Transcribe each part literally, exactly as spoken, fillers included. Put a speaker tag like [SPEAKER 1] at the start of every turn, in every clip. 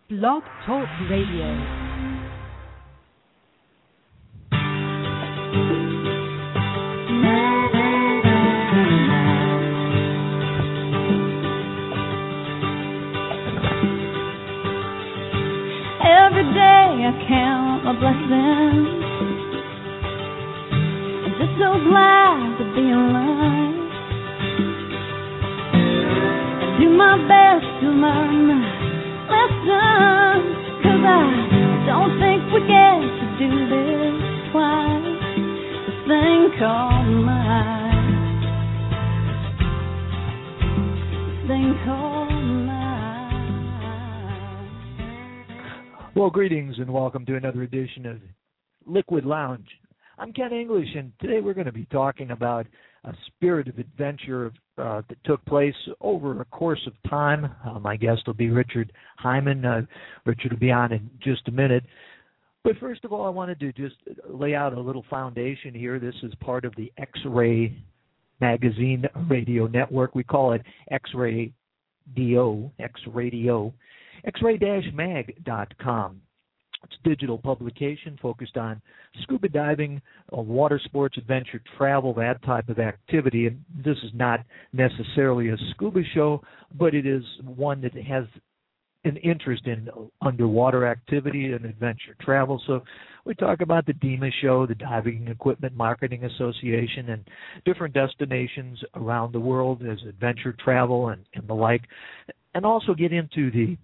[SPEAKER 1] Blog Talk Radio.
[SPEAKER 2] Every day I count my blessings. I'm just so glad to be alive. I do my best to learn my lessons, 'cause I don't think we get to do this twice. This thing called life. This thing called life.
[SPEAKER 3] Well, greetings and welcome to another edition of Liquid Lounge. I'm Ken English, and today we're going to be talking about a spirit of adventure uh, that took place over a course of time. Uh, my guest will be Richard Hyman. Uh, Richard will be on in just a minute. But first of all, I wanted to just lay out a little foundation here. This is part of the X-Ray Magazine Radio Network. We call it X-Ray D O, X-Radio, X ray dash mag dot com. It's a digital publication focused on scuba diving, uh, water sports, adventure travel, that type of activity. And this is not necessarily a scuba show, but it is one that has an interest in underwater activity and adventure travel. So we talk about the D E M A show, the Diving Equipment Marketing Association, and different destinations around the world as adventure travel and, and the like, and also get into the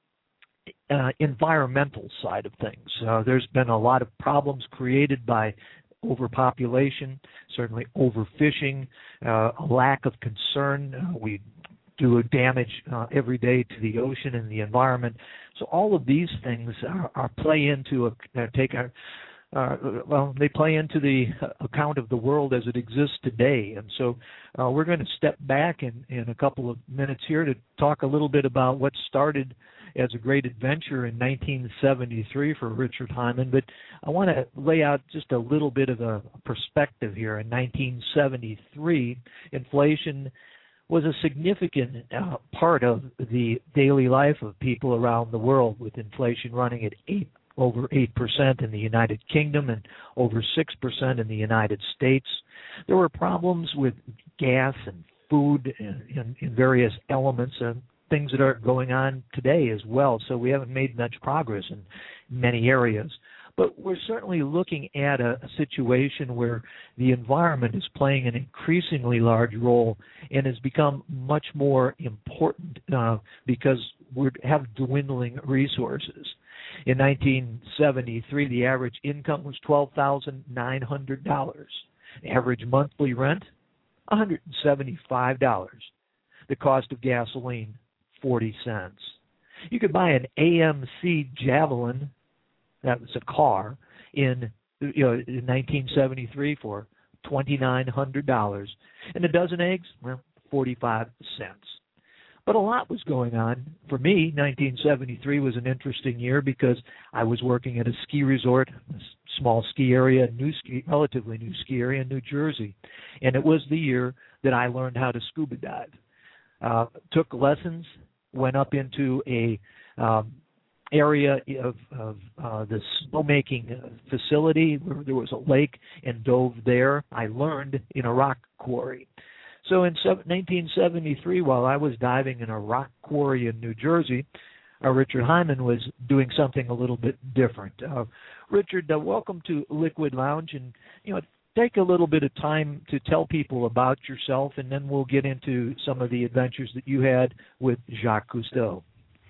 [SPEAKER 3] Uh, environmental side of things. Uh, there's been a lot of problems created by overpopulation, certainly overfishing, uh, a lack of concern. Uh, we do damage uh, every day to the ocean and the environment. So all of these things are, are play into a uh, take a Uh, well, they play into the account of the world as it exists today. And so uh, we're going to step back in, in a couple of minutes here to talk a little bit about what started as a great adventure in nineteen seventy-three for Richard Hyman. But I want to lay out just a little bit of a perspective here. In nineteen seventy-three, inflation was a significant uh, part of the daily life of people around the world, with inflation running at eight over eight percent in the United Kingdom and over six percent in the United States. There were problems with gas and food and, and, and various elements and things that are going on today as well. So we haven't made much progress in many areas. But we're certainly looking at a, a situation where the environment is playing an increasingly large role and has become much more important uh, because we have dwindling resources. In nineteen seventy-three, the average income was twelve thousand nine hundred dollars. Average monthly rent, one hundred seventy-five dollars. The cost of gasoline, forty cents. You could buy an A M C Javelin, that was a car, in, you know, in nineteen seventy-three for two thousand nine hundred dollars. And a dozen eggs, well, forty-five cents. But a lot was going on. For me, nineteen seventy-three was an interesting year because I was working at a ski resort, a small ski area, new ski, relatively new ski area in New Jersey. And it was the year that I learned how to scuba dive. Uh, took lessons, went up into a um, area of, of uh, the snowmaking facility where there was a lake and dove there. I learned in a rock quarry. So in nineteen seventy-three, while I was diving in a rock quarry in New Jersey, uh, Richard Hyman was doing something a little bit different. Uh, Richard, uh, welcome to Liquid Lounge, and you know, take a little bit of time to tell people about yourself, and then we'll get into some of the adventures that you had with Jacques Cousteau.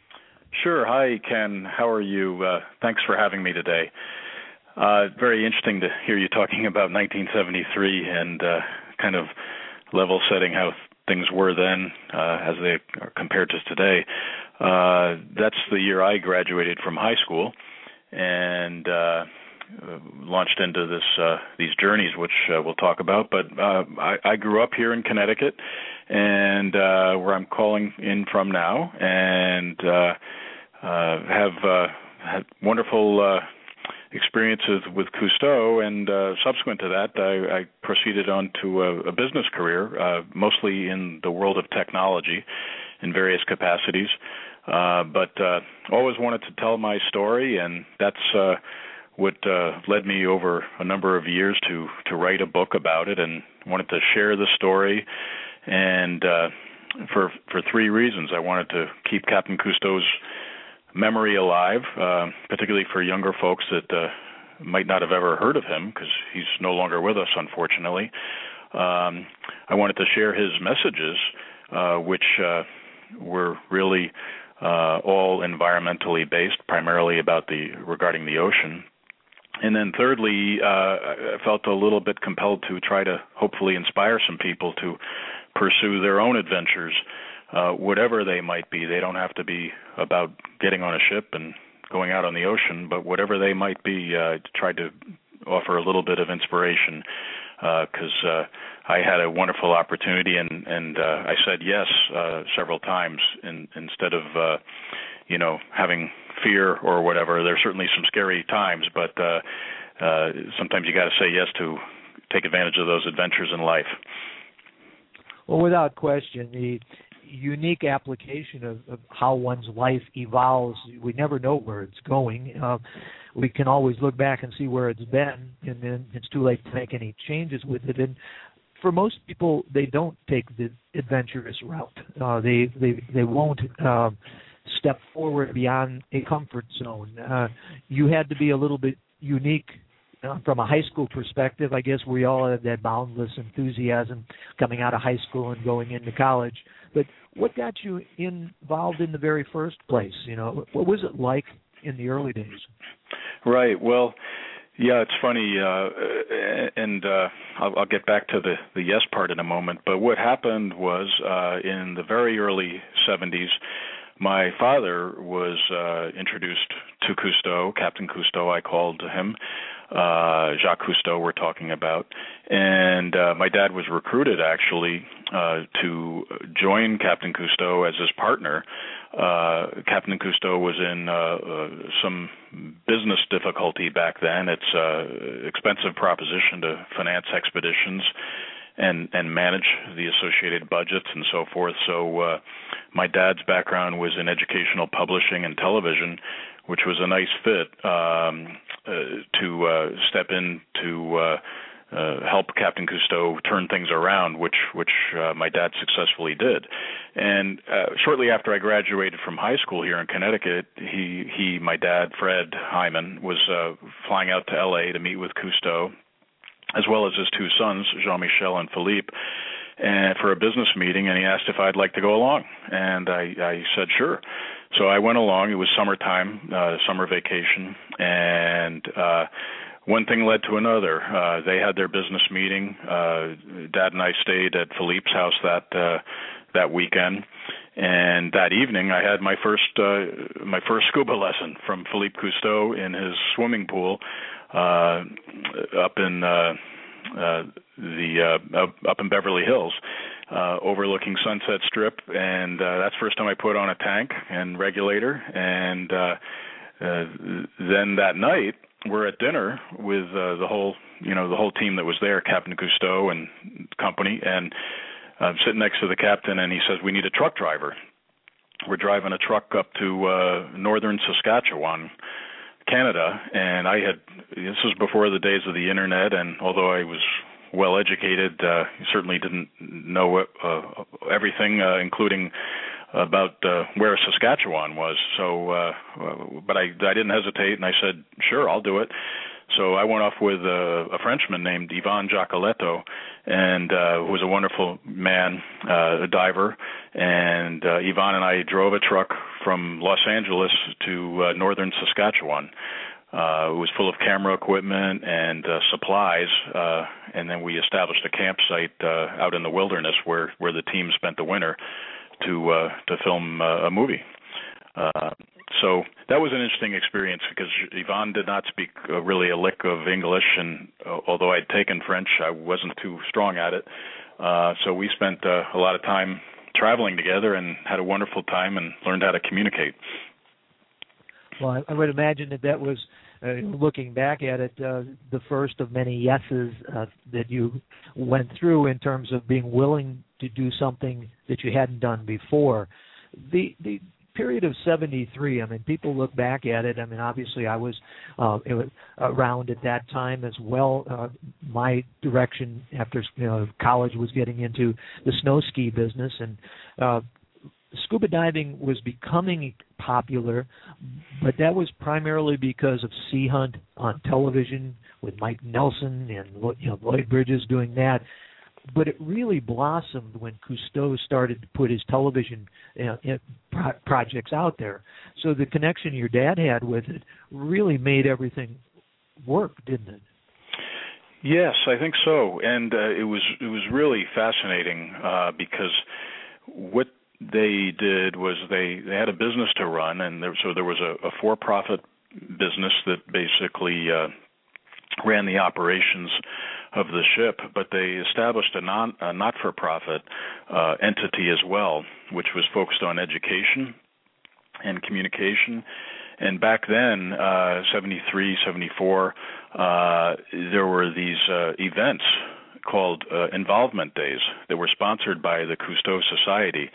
[SPEAKER 4] Sure. Hi, Ken. How are you? Uh, thanks for having me today. Uh, very interesting to hear you talking about nineteen seventy-three and uh, kind of level setting how things were then uh, as they are compared to today. Uh, that's the year I graduated from high school and uh, launched into this uh, these journeys, which uh, we'll talk about. But uh, I, I grew up here in Connecticut, and uh, where I'm calling in from now, and uh, uh, have uh, had wonderful uh, experiences with Cousteau, and uh, subsequent to that, I, I proceeded on to a, a business career, uh, mostly in the world of technology in various capacities. Uh, but uh, always wanted to tell my story, and that's uh, what uh, led me over a number of years to, to write a book about it, and wanted to share the story. And uh, for for three reasons. I wanted to keep Captain Cousteau's memory alive, uh, particularly for younger folks that uh, might not have ever heard of him, because he's no longer with us, unfortunately. Um, I wanted to share his messages, uh, which uh, were really uh, all environmentally based, primarily about the regarding the ocean. And then thirdly, uh, I felt a little bit compelled to try to hopefully inspire some people to pursue their own adventures, uh, whatever they might be. They don't have to be about getting on a ship and going out on the ocean, but whatever they might be, uh, tried to offer a little bit of inspiration, because uh, uh, I had a wonderful opportunity, and, and uh, I said yes uh, several times in, instead of, uh, you know, having fear or whatever. There's certainly some scary times, but uh, uh, sometimes you got to say yes to take advantage of those adventures in life.
[SPEAKER 3] Well, without question, the unique application of, of how one's life evolves, we never know where it's going. Uh, we can always look back and see where it's been, and then it's too late to make any changes with it. And for most people, they don't take the adventurous route. Uh, they, they, they won't uh, step forward beyond a comfort zone. Uh, you had to be a little bit unique. Uh, from a high school perspective, I guess we all have that boundless enthusiasm coming out of high school and going into college. But what got you involved in the very first place? You know, what was it like in the early days?
[SPEAKER 4] Right. Well, yeah, it's funny, uh, and uh, I'll, I'll get back to the, the yes part in a moment. But what happened was uh, in the very early seventies, my father was uh, introduced to Cousteau, Captain Cousteau, I called him. Uh, Jacques Cousteau we're talking about. And uh, my dad was recruited, actually, uh, to join Captain Cousteau as his partner. Uh, Captain Cousteau was in uh, uh, some business difficulty back then. It's an expensive proposition to finance expeditions and, and manage the associated budgets and so forth. So uh, my dad's background was in educational publishing and television, which was a nice fit um, uh, to uh, step in to uh, uh, help Captain Cousteau turn things around, which which uh, my dad successfully did. And uh, shortly after I graduated from high school here in Connecticut, he, he my dad, Fred Hyman, was uh, flying out to L A to meet with Cousteau, as well as his two sons, Jean-Michel and Philippe, and for a business meeting, and he asked if I'd like to go along. And I, I said, sure. So I went along. It was summertime, uh, summer vacation, and uh, one thing led to another. Uh, they had their business meeting. Uh, Dad and I stayed at Philippe's house that uh, that weekend, and that evening I had my first uh, my first scuba lesson from Philippe Cousteau in his swimming pool uh, up in uh, uh, the uh, up, up in Beverly Hills. Uh, overlooking Sunset Strip, and uh, that's the first time I put on a tank and regulator. And uh, uh, then that night, we're at dinner with uh, the whole, you know, the whole team that was there, Captain Cousteau and company, and I'm sitting next to the captain, and he says, we need a truck driver. We're driving a truck up to uh, northern Saskatchewan, Canada, and I had, this was before the days of the internet, and although I was well educated, uh, certainly didn't know uh, everything, uh, including about uh, where Saskatchewan was. So, uh, but I, I didn't hesitate, and I said, sure, I'll do it. So I went off with a, a Frenchman named Yvan Giacoletto, and uh, who was a wonderful man, uh, a diver. And uh, Yvan and I drove a truck from Los Angeles to uh, northern Saskatchewan. Uh, it was full of camera equipment and uh, supplies, uh, and then we established a campsite uh, out in the wilderness where, where the team spent the winter to uh, to film uh, a movie. Uh, so that was an interesting experience because Yvan did not speak uh, really a lick of English, and uh, although I'd taken French, I wasn't too strong at it. Uh, so we spent uh, a lot of time traveling together and had a wonderful time and learned how to communicate.
[SPEAKER 3] Well, I, I would imagine that that was, uh, looking back at it, uh, the first of many yeses uh, that you went through in terms of being willing to do something that you hadn't done before. The the period of seventy-three, I mean, people look back at it. I mean, obviously, I was, uh, it was around at that time as well. Uh, my direction after you know, college was getting into the snow ski business, and uh, scuba diving was becoming popular, but that was primarily because of Sea Hunt on television with Mike Nelson and you know, Lloyd Bridges doing that. But it really blossomed when Cousteau started to put his television uh, pro- projects out there. So the connection your dad had with it really made everything work, didn't it?
[SPEAKER 4] Yes, I think so. And uh, it was it was really fascinating uh, because what they did was they, they had a business to run, and there, so there was a, a for-profit business that basically uh, ran the operations of the ship, but they established a, non, a not-for-profit uh, entity as well, which was focused on education and communication. And back then, uh, seventy-three, seventy-four, uh, there were these uh, events called uh, Involvement Days that were sponsored by the Cousteau Society.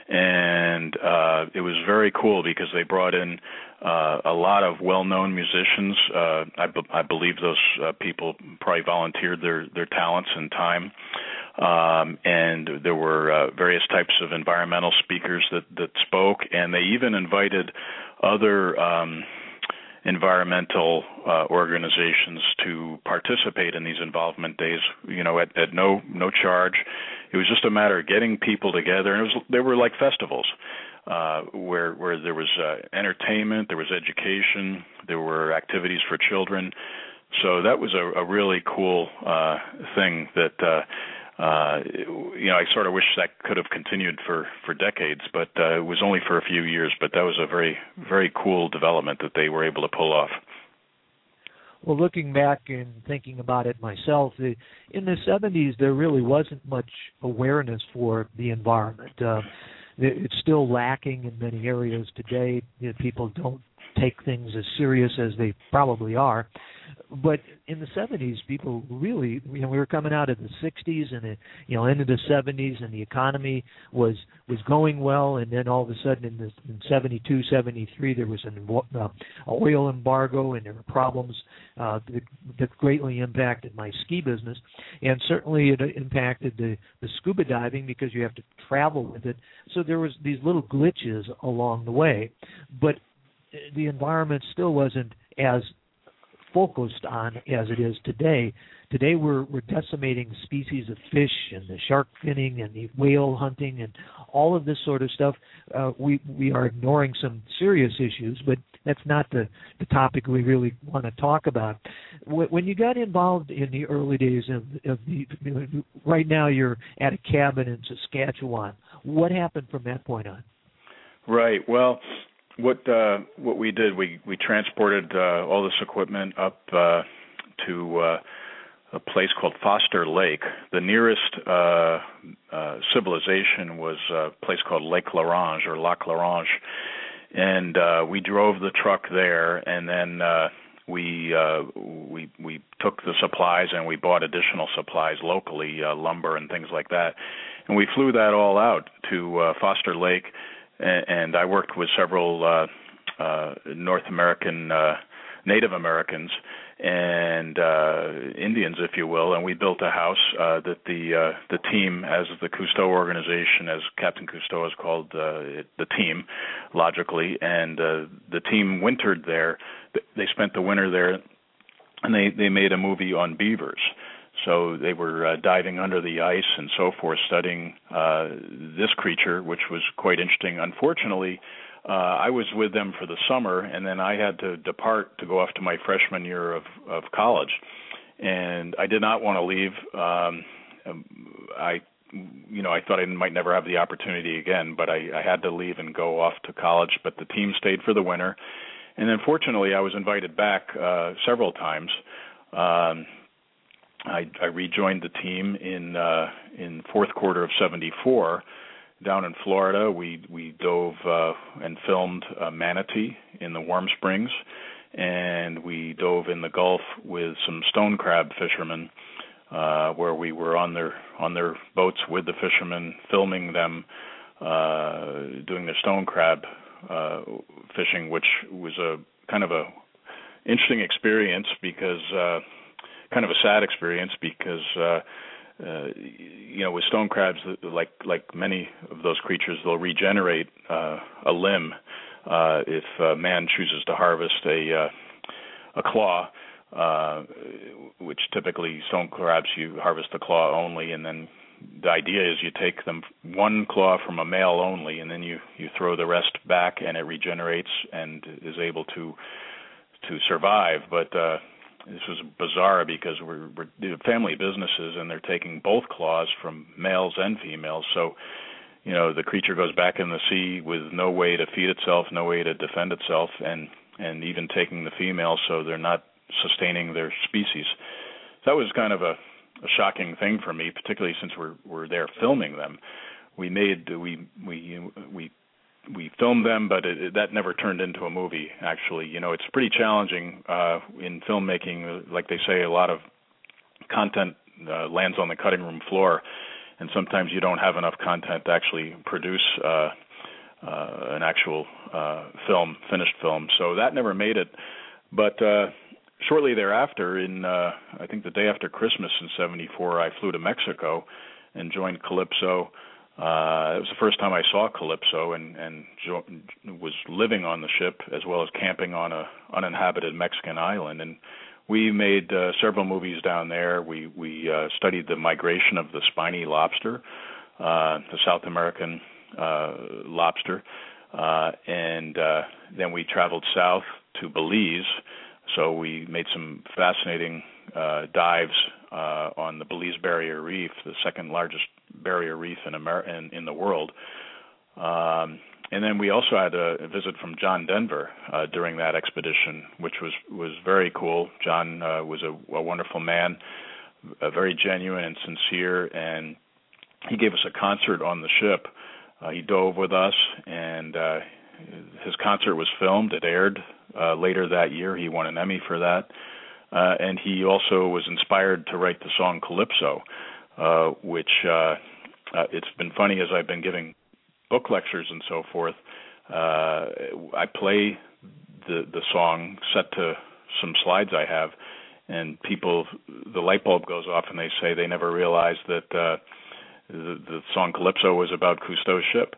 [SPEAKER 4] And uh, it was very cool because they brought in uh, a lot of well-known musicians. Uh, I, be- I believe those uh, people probably volunteered their, their talents and time. Um, and there were uh, various types of environmental speakers that, that spoke, and they even invited other um, environmental uh, organizations to participate in these involvement days, you know, at, at no no charge. It was just a matter of getting people together, and it was they were like festivals uh, where where there was uh, entertainment, there was education, there were activities for children. So that was a, a really cool uh, thing that. Uh, Uh, you know, I sort of wish that could have continued for, for decades, but uh, it was only for a few years. But that was a very, very cool development that they were able to pull off.
[SPEAKER 3] Well, looking back and thinking about it myself, the, in the seventies, there really wasn't much awareness for the environment. Uh, it's still lacking in many areas today. You know, people don't take things as serious as they probably are. But in the seventies, people really, you know, we were coming out of the sixties and, the, you know, into the seventies, and the economy was was going well. And then all of a sudden in, the, in seventy-two, seventy-three, there was an uh, oil embargo, and there were problems uh, that, that greatly impacted my ski business. And certainly it impacted the, the scuba diving because you have to travel with it. So there was these little glitches along the way. But the environment still wasn't as focused on as it is today. Today we're we're decimating species of fish and the shark finning and the whale hunting and all of this sort of stuff. Uh, we we are ignoring some serious issues, but that's not the, the topic we really want to talk about. When you got involved in the early days of, of the, right now you're at a cabin in Saskatchewan. What happened from that point on?
[SPEAKER 4] Right. Well, What uh, what we did, we we transported uh, all this equipment up uh, to uh, a place called Foster Lake. The nearest uh, uh, civilization was a place called Lake L'Orange or Lac L'Orange, and uh, we drove the truck there, and then uh, we uh, we we took the supplies and we bought additional supplies locally, uh, lumber and things like that, and we flew that all out to uh, Foster Lake. And I worked with several uh, uh, North American uh, Native Americans and uh, Indians, if you will, and we built a house uh, that the uh, the team, as the Cousteau organization, as Captain Cousteau is called, uh, the team, logically, and uh, the team wintered there. They spent the winter there, and they, they made a movie on beavers. So they were uh, diving under the ice and so forth, studying uh, this creature, which was quite interesting. Unfortunately, uh, I was with them for the summer, and then I had to depart to go off to my freshman year of, of college. And I did not want to leave. Um, I, you know, I thought I might never have the opportunity again, but I, I had to leave and go off to college. But the team stayed for the winter, and then fortunately, I was invited back uh, several times. Um, I, I rejoined the team in uh, in fourth quarter of seventy-four down in Florida. We we dove uh, and filmed uh, manatee in the Warm Springs, and we dove in the Gulf with some stone crab fishermen, uh, where we were on their on their boats with the fishermen, filming them uh, doing their stone crab uh, fishing, which was a kind of a interesting experience because uh, kind of a sad experience because uh, uh, you know with stone crabs, like like many of those creatures, they'll regenerate uh, a limb uh, if a man chooses to harvest a uh, a claw. Uh, which typically stone crabs you harvest the claw only, and then the idea is you take them one claw from a male only, and then you, you throw the rest back, and it regenerates and is able to to survive. But uh, this was bizarre because we're, we're family businesses, and they're taking both claws from males and females. So, you know, the creature goes back in the sea with no way to feed itself, no way to defend itself, and and even taking the females, so they're not sustaining their species. That was kind of a, a shocking thing for me, particularly since we're we're there filming them. We made we we we we filmed them, but it, it, that never turned into a movie. Actually, you know, it's pretty challenging uh, in filmmaking. Like they say, a lot of content uh, lands on the cutting room floor, and sometimes you don't have enough content to actually produce uh, uh, an actual uh, film, finished film. So that never made it, but. Uh, Shortly thereafter, in uh, I think the day after Christmas in seventy-four, I flew to Mexico and joined Calypso. Uh, it was the first time I saw Calypso, and, and jo- was living on the ship as well as camping on a uninhabited Mexican island. And we made uh, several movies down there. We we uh, studied the migration of the spiny lobster, uh, the South American uh, lobster, uh, and uh, then we traveled south to Belize. So we made some fascinating uh, dives uh, on the Belize Barrier Reef, the second largest barrier reef in, Amer- in, in the world. Um, and then we also had a, a visit from John Denver uh, during that expedition, which was, was very cool. John uh, was a, a wonderful man, uh, very genuine and sincere, and he gave us a concert on the ship. Uh, he dove with us, and uh, his concert was filmed. It aired uh, later that year. He won an Emmy for that. Uh, and he also was inspired to write the song Calypso, uh, which uh, uh, it's been funny as I've been giving book lectures and so forth. Uh, I play the the song set to some slides I have, and people, the light bulb goes off, and they say they never realized that uh, the, the song Calypso was about Cousteau's ship.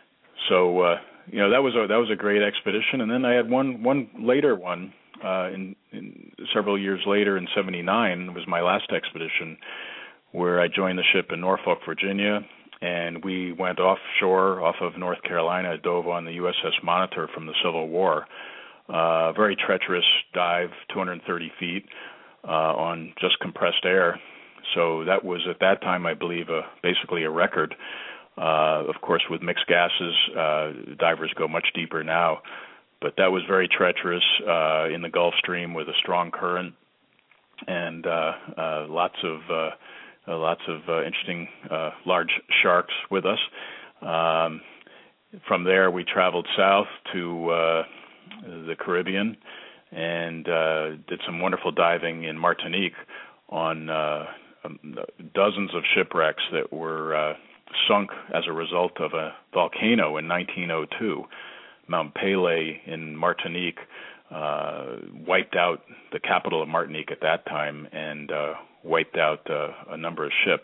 [SPEAKER 4] So uh, you know that was a that was a great expedition. And then I had one one later one. Uh, in, in several years later, in seventy-nine, was my last expedition, where I joined the ship in Norfolk, Virginia, and we went offshore off of North Carolina, dove on the U S S Monitor from the Civil War. Uh, very treacherous dive, two hundred thirty feet, uh, on just compressed air. So that was, at that time, I believe, a, basically a record. Uh, of course, with mixed gases, uh, divers go much deeper now. But that was very treacherous uh, in the Gulf Stream with a strong current, and uh, uh, lots of uh, uh, lots of uh, interesting uh, large sharks with us. Um, from there, we traveled south to uh, the Caribbean and uh, did some wonderful diving in Martinique on uh, um, dozens of shipwrecks that were uh, sunk as a result of a volcano in nineteen oh two. Mount Pelée in Martinique uh, wiped out the capital of Martinique at that time and uh, wiped out uh, a number of ships.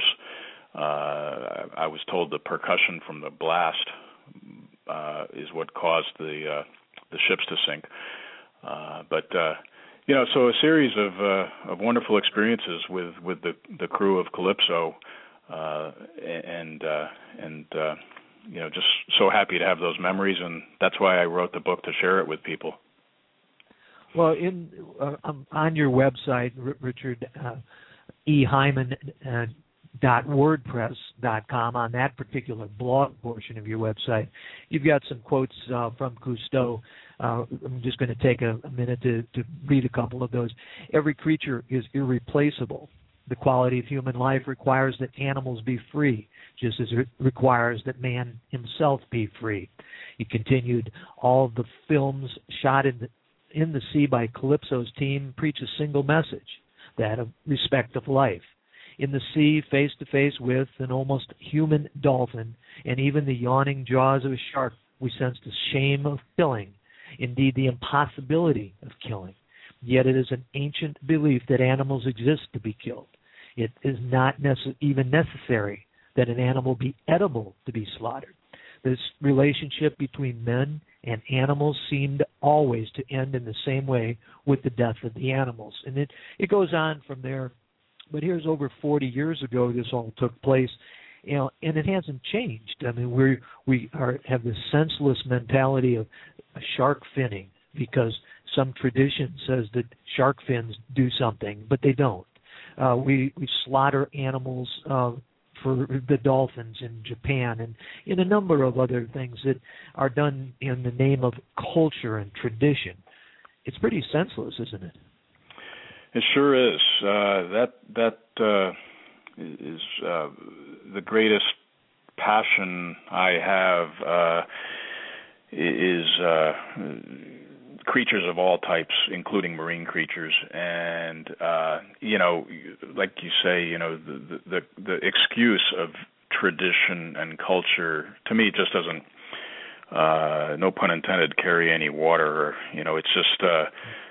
[SPEAKER 4] Uh, I was told the percussion from the blast uh, is what caused the uh, the ships to sink. Uh, but uh, you know, so a series of uh, of wonderful experiences with, with the the crew of Calypso, uh, and uh, and. Uh, You know, just so happy to have those memories, and that's why I wrote the book, to share it with people.
[SPEAKER 3] Well, in uh, um, on your website, R- Richard uh, E. Hyman uh, dot wordpress dot com, on that particular blog portion of your website, you've got some quotes uh, from Cousteau. Uh, I'm just going to take a, a minute to, to read a couple of those. Every creature is irreplaceable. The quality of human life requires that animals be free, just as it requires that man himself be free. He continued, all the films shot in the, in the sea by Calypso's team preach a single message, that of respect of life. In the sea, face to face with an almost human dolphin, and even the yawning jaws of a shark we sense the shame of killing, indeed the impossibility of killing. Yet it is an ancient belief that animals exist to be killed. It is not nece- even necessary that an animal be edible to be slaughtered. This relationship between men and animals seemed always to end in the same way with the death of the animals. And it, it goes on from there. But here's over forty years ago this all took place, you know, and it hasn't changed. I mean, we we are have this senseless mentality of shark finning because some tradition says that shark fins do something, but they don't. Uh, we we slaughter animals uh, for the dolphins in Japan and in a number of other things that are done in the name of culture and tradition. It's pretty senseless, isn't it?
[SPEAKER 4] It sure is. Uh, that that uh, is uh, the greatest passion I have uh, is uh, creatures of all types, including marine creatures. And, uh, you know, like you say, you know, the, the, the excuse of tradition and culture, to me, just doesn't, uh, no pun intended, carry any water. Or, you know, it's just... Uh,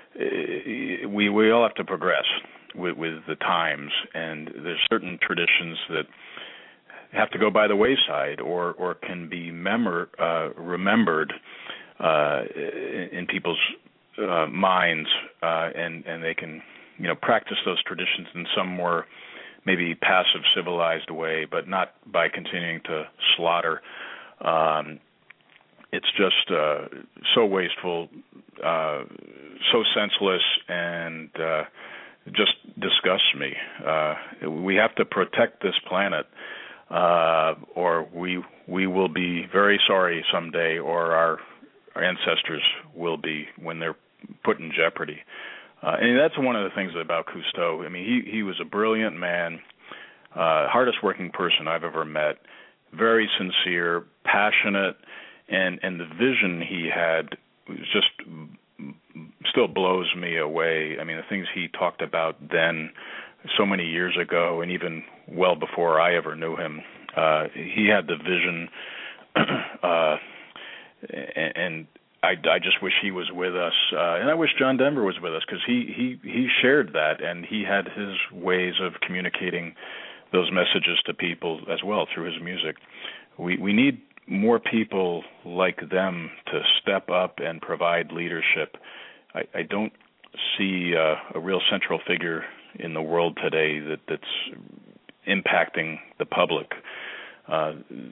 [SPEAKER 4] We we all have to progress with, with the times, and there's certain traditions that have to go by the wayside, or or can be memor, uh, remembered uh, in, in people's uh, minds, uh, and and they can you know practice those traditions in some more maybe passive, civilized way, but not by continuing to slaughter. Um, It's just uh, so wasteful, uh, so senseless, and uh, just disgusts me. Uh, we have to protect this planet, uh, or we we will be very sorry someday, or our, our ancestors will be when they're put in jeopardy. Uh, and that's one of the things about Cousteau. I mean, he, he was a brilliant man, uh, hardest working person I've ever met, very sincere, passionate. And and the vision he had just still blows me away. I mean, the things he talked about then, so many years ago, and even well before I ever knew him, uh, he had the vision. uh, and, and I, I just wish he was with us, uh, and I wish John Denver was with us, because he, he, he shared that, and he had his ways of communicating those messages to people as well through his music. We we need more people like them to step up and provide leadership. I, I don't see uh, a real central figure in the world today that, that's impacting the public. Uh,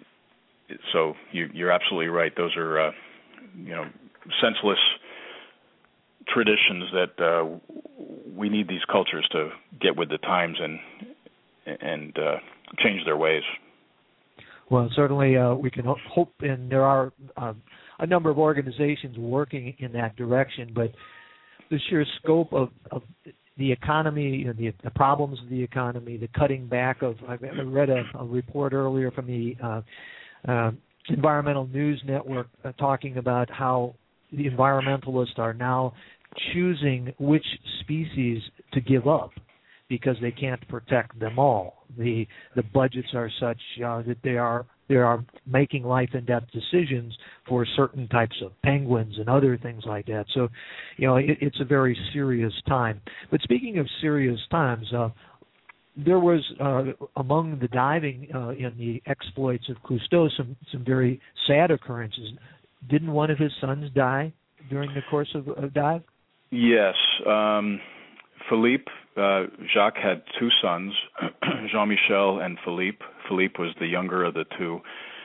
[SPEAKER 4] so you, you're absolutely right. Those are, uh, you know, senseless traditions that uh, we need these cultures to get with the times and and uh, change their ways.
[SPEAKER 3] Well, certainly uh, we can hope, and there are um, a number of organizations working in that direction, but the sheer scope of, of the economy, you know, the, the problems of the economy, the cutting back of, I read a, a report earlier from the uh, uh, Environmental News Network uh, talking about how the environmentalists are now choosing which species to give up because they can't protect them all. The the budgets are such uh, that they are they are making life and death decisions for certain types of penguins and other things like that. So, you know, it, it's a very serious time. But speaking of serious times, uh, there was uh, among the diving uh, in the exploits of Cousteau some some very sad occurrences. Didn't one of his sons die during the course of a dive?
[SPEAKER 4] Yes. Um, Philippe, uh, Jacques had two sons, Jean-Michel and Philippe. Philippe was the younger of the two.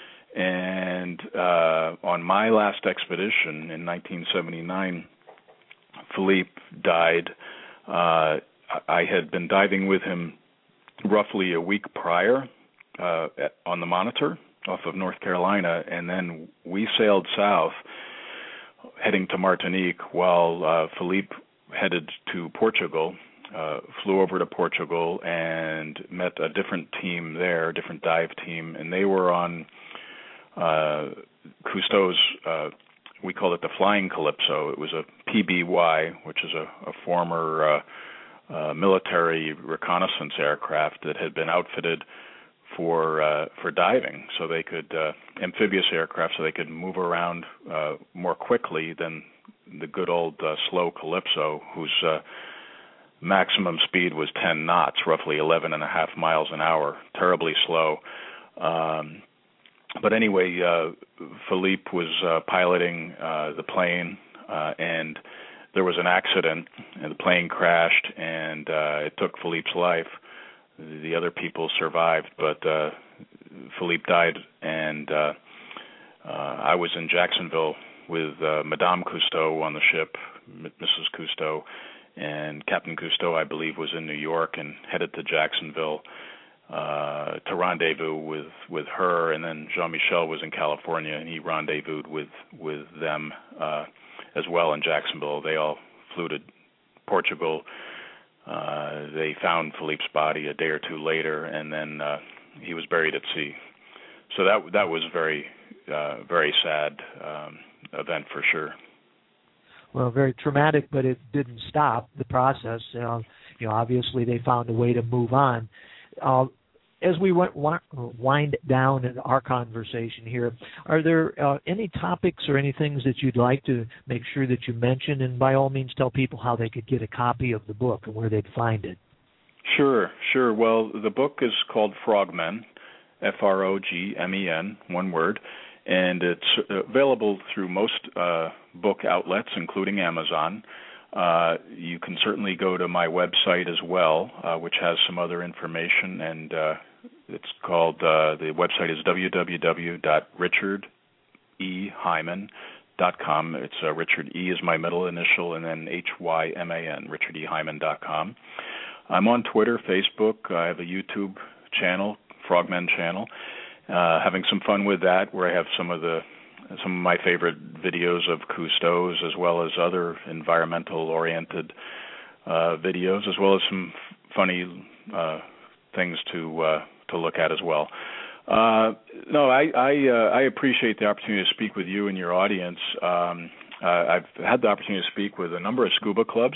[SPEAKER 4] And uh, on my last expedition in nineteen seventy-nine, Philippe died. Uh, I had been diving with him roughly a week prior uh, at, on the Monitor off of North Carolina, and then we sailed south, heading to Martinique, while uh, Philippe headed to Portugal, uh, flew over to Portugal and met a different team there, a different dive team, and they were on uh, Cousteau's, uh, we called it the Flying Calypso. It was a P B Y, which is a, a former uh, uh, military reconnaissance aircraft that had been outfitted for uh, for diving, so they could uh, amphibious aircraft, so they could move around uh, more quickly than the good old uh, slow Calypso, whose uh, maximum speed was ten knots, roughly eleven and a half miles an hour, terribly slow. Um, but anyway, uh, Philippe was uh, piloting uh, the plane, uh, and there was an accident, and the plane crashed, and uh, it took Philippe's life. The other people survived, but uh, Philippe died, and uh, uh, I was in Jacksonville with uh, Madame Cousteau on the ship, Missus Cousteau, and Captain Cousteau, I believe, was in New York and headed to Jacksonville uh, to rendezvous with, with her, and then Jean-Michel was in California, and he rendezvoused with, with them uh, as well in Jacksonville. They all flew to Portugal. Uh, they found Philippe's body a day or two later, and then uh, he was buried at sea. So that that was very, uh, very sad um, event for sure.
[SPEAKER 3] Well, very traumatic, but it didn't stop the process. Uh, you know, obviously they found a way to move on. Uh, as we went, wind down in our conversation here, are there uh, any topics or any things that you'd like to make sure that you mention? And by all means, tell people how they could get a copy of the book and where they'd find it.
[SPEAKER 4] Sure, sure. Well, the book is called Frogmen, F R O G M E N, one word. And it's available through most uh, book outlets, including Amazon. Uh, you can certainly go to my website as well, uh, which has some other information, and uh, it's called, uh, the website is w w w dot richard e hyman dot com. It's uh, Richard E is my middle initial, and then H Y M A N, richard e hyman dot com. I'm on Twitter, Facebook. I have a YouTube channel, Frogmen channel. Uh, having some fun with that, where I have some of the some of my favorite videos of Cousteau's, as well as other environmental-oriented uh, videos, as well as some f- funny uh, things to uh, to look at as well. Uh, no, I I, uh, I appreciate the opportunity to speak with you and your audience. Um, uh, I've had the opportunity to speak with a number of scuba clubs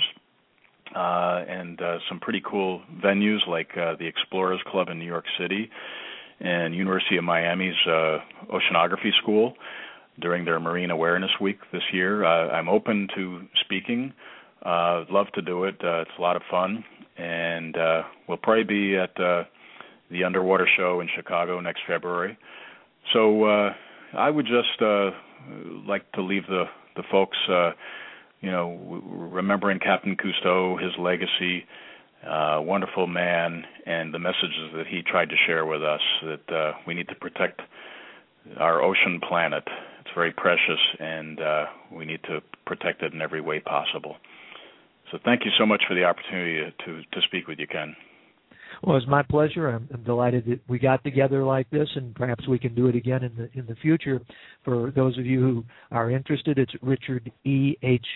[SPEAKER 4] uh, and uh, some pretty cool venues like uh, the Explorers Club in New York City and University of Miami's uh, Oceanography School during their Marine Awareness Week this year. Uh, I'm open to speaking. Uh, love to do it. Uh, it's a lot of fun. And uh, we'll probably be at uh, the Underwater Show in Chicago next February. So uh, I would just uh, like to leave the, the folks, uh, you know, remembering Captain Cousteau, his legacy, Uh, wonderful man, and the messages that he tried to share with us, that uh, we need to protect our ocean planet. It's very precious, and uh, we need to protect it in every way possible. So thank you so much for the opportunity to, to speak with you, Ken.
[SPEAKER 3] Well, it's my pleasure. I'm, I'm delighted that we got together like this, and perhaps we can do it again in the in the future. For those of you who are interested, it's Richard E. H.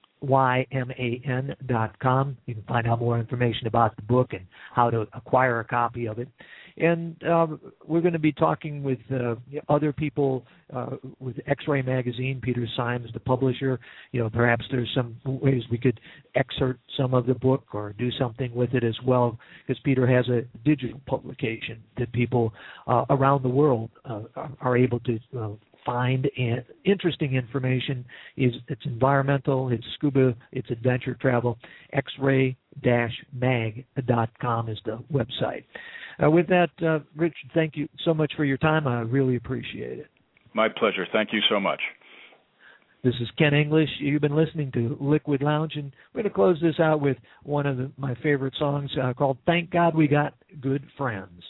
[SPEAKER 3] Y M A N dot com. You can find out more information about the book and how to acquire a copy of it. And uh, we're going to be talking with uh, other people uh, with X-Ray Magazine, Peter Symes, the publisher. You know, perhaps there's some ways we could excerpt some of the book or do something with it as well, because Peter has a digital publication that people uh, around the world uh, are able to uh, find and interesting information. Is it's environmental, it's scuba, it's adventure travel. X ray dash mag dot com is the website. Uh, with that, uh, Richard, thank you so much for your time. I really appreciate it.
[SPEAKER 4] My pleasure. Thank you so much.
[SPEAKER 3] This is Ken English. You've been listening to Liquid Lounge, and we're going to close this out with one of the, my favorite songs uh, called Thank God We Got Good Friends.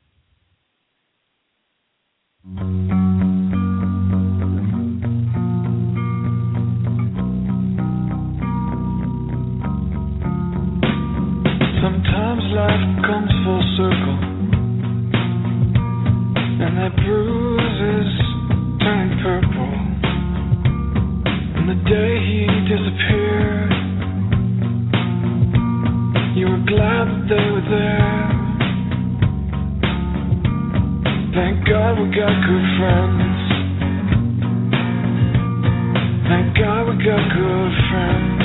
[SPEAKER 5] Sometimes life comes full circle, and that bruise is turning purple. And the day he disappeared, you were glad that they were there. Thank God we got good friends. Thank God we got good friends.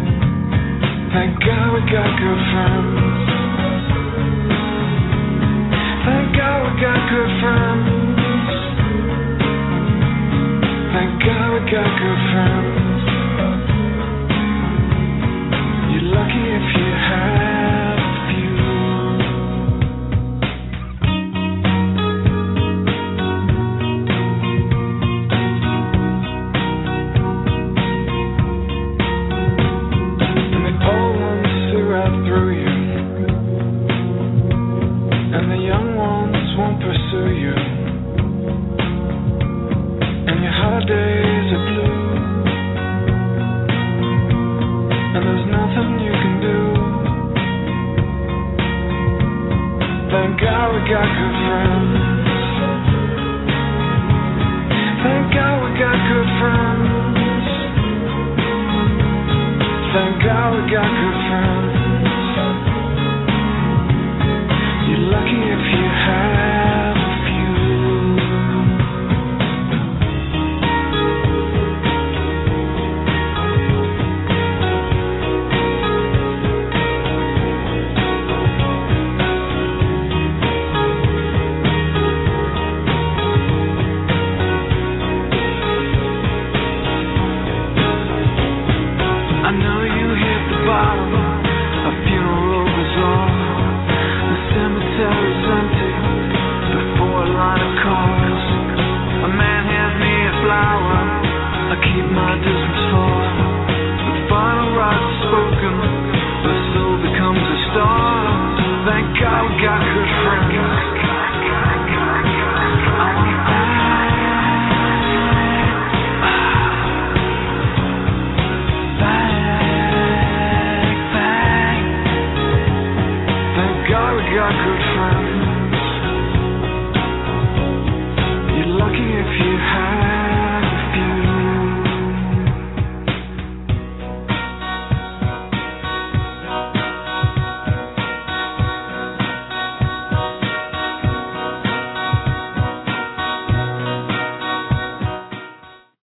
[SPEAKER 5] Thank God we got good friends. God we got good friends. You're lucky if you have a few. I know you hit the bottom, a funeral goes on. The cemetery's empty before a line of cars. A man hands me a flower, I keep my distance far. The final rites are spoken, the soul becomes a star. Thank God we got good friends. I want back. Back, back. Thank God we got good friends.